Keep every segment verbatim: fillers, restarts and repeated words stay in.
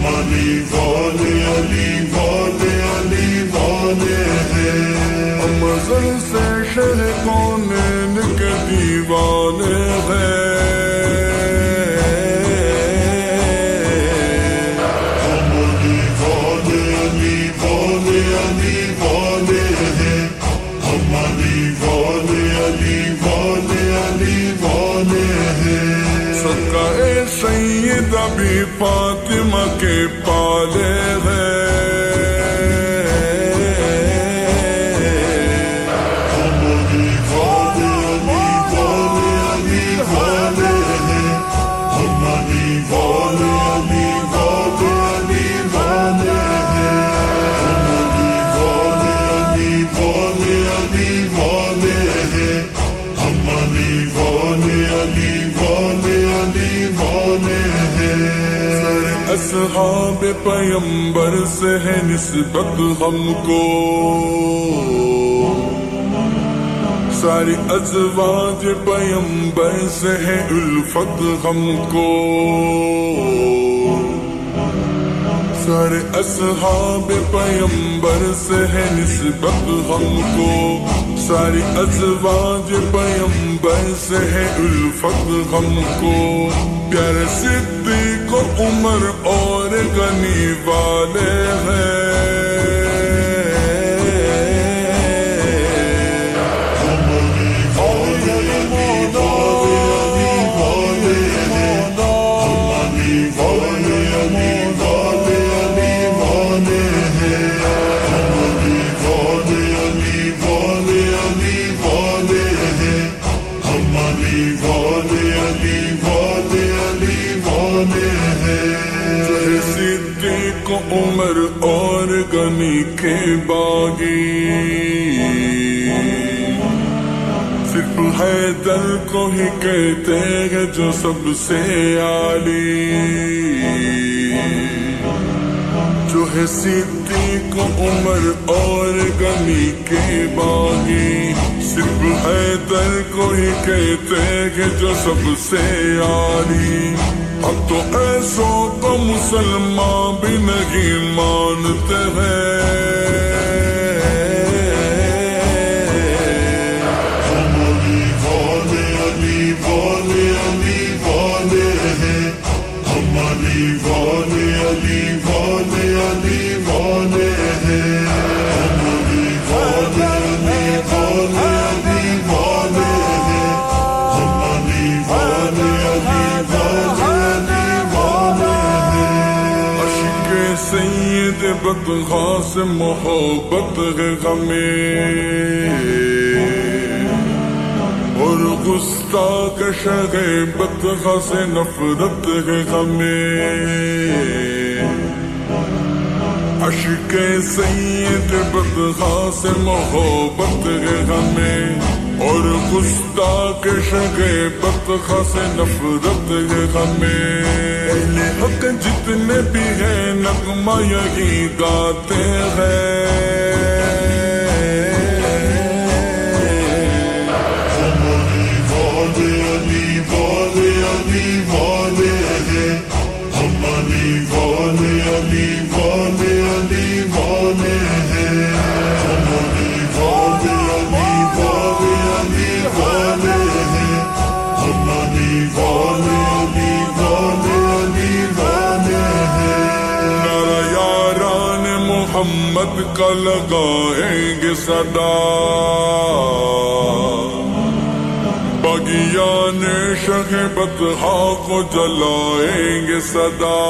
علی والے علی والے علی والے ہیں، ہم ازل سے شہ کونین کے دیوانے ہیں، ہم علی والے علی والے علی والے ہیں، ہم علی والے علی والے علی والے ہیں، صدقہ سید ابی فاطمہ کے پالے ہیں، ہم علی والے علی والے علی والے ہیں، ہم علی والے علی والے علی والے ہیں، ہم علی والے علی والے علی والے ہیں، ہم علی والے علی والے علی والے ہیں، اصحاب پیمبر سے ہے نسبت ہم کو، ساری ازواج پیمبر سے ہے الفت ہم کو، سارے اصحاب پیمبر سے ہے نسبت ہم کو، ساری ازواج پیمبر سے ہے الفت ہم کو، پیارے صدیق و عمر اور غنی والے ہیں، ہم علی والے علی والے علی والے ہیں، ہم علی والے علی والے علی والے ہیں، ہم علی والے علی والے علی والے ہیں، ہم علی والے علی والے علی والے ہیں، صدیق و عمر اور غنی کے باغی، صرف حیدر کو ہی کہتے ہیں جو سب سے عالی، جو ہے صدیق و عمر اور غنی کے باغی، صرف حیدر کو ہی کہتے ہیں جو سب سے عالی، اب تو ایسوں کو مسلمان بھی نہیں مانتے ہیں، ہم علی والے علی والے علی والے ہیں، ہم علی والے علی والے علی والے ہیں، ہم علی والے علی والے علی والے ہیں، ہم علی والے علی والے علی والے ہیں، عشق سید بدخا سے محبت ہے ہمیں، اور گستاخ شہ بدخا سے نفرت ہے ہمیں، عشق سید بدخا سے محبت ہے ہمیں، اور گستاخ شہ بدخا سے نفرت ہے ہمیں، اہل حق جتنے بھی ہیں نغمہ یہی گاتے ہیں، ہم علی والے علی والے علی والے ہیں، ہم علی والے علی والے علی والے ہیں، ہم علی والے علی والے علی والے ہیں، ہم علی والے علی والے علی والے ہیں، نعرہ یاران محمد کا لگائیں گے صدا، باغیان شہ بطحا کو جلائیں گے صدا،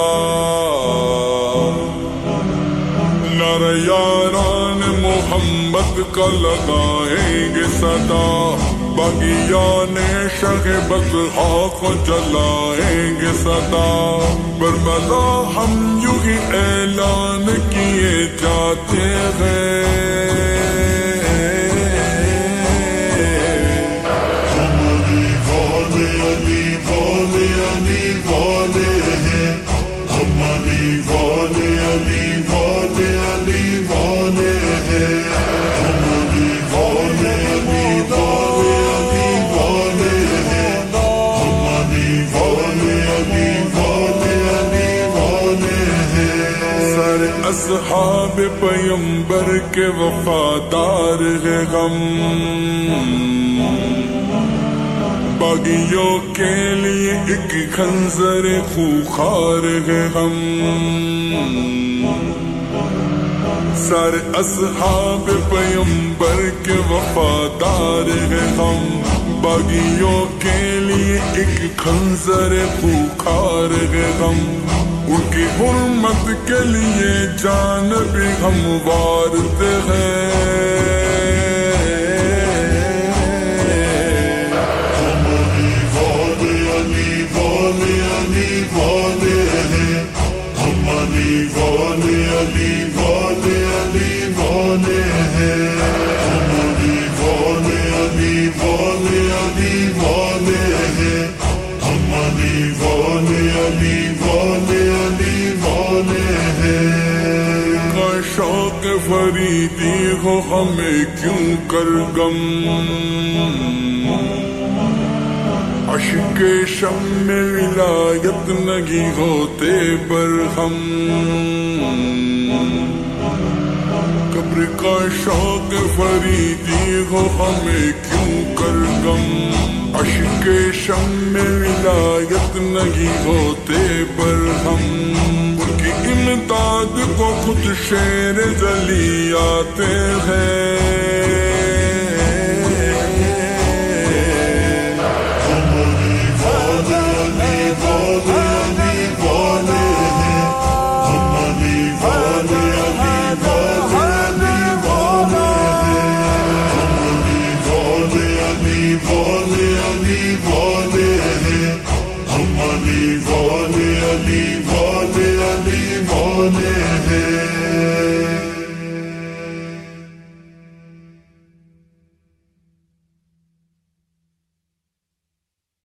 نعرہ یاران محمد کا لگائیں گے صدا، باغیان شہ بطحا کو جلائیں گے صدا، برملا ہم یوں ہی اعلان کیے جاتے ہیں، ہم علی والے علی والے علی والے ہیں، ہم علی والے علی والے علی والے ہیں، ہم علی والے علی والے علی والے ہیں، ہم علی والے علی والے علی والے ہیں، سارے اصحاب پیمبر کے وفادار ہے ہم، باغیوں کے لیے ایک خنجر خوخار ہے ہم، سارے اصحاب پیمبر کے وفادار ہے ہم، باغیوں کے لیے ایک خنجر خوخار ہے ہم، ان کی حرمت کے لیے جان بھی ہم وارتے ہیں، علی والے علی والے علی والے ہیں، ہم علی والے علی والے علی والے ہیں، ہم علی والے علی والے علی والے ہیں۔ کا شوق فریدی ہو ہمیں کیوں کر غم، عشق شم میں ولایت نہیں ہوتے برہم، قبر کا شوق فریدی ہو ہمیں کیوں کر غم، عشق شم میں ولایت نہیں ہوتے برہم، ان کی امداد کو خود شیر جلی آتے ہیں، علی والے علی والے علی والے ہیں۔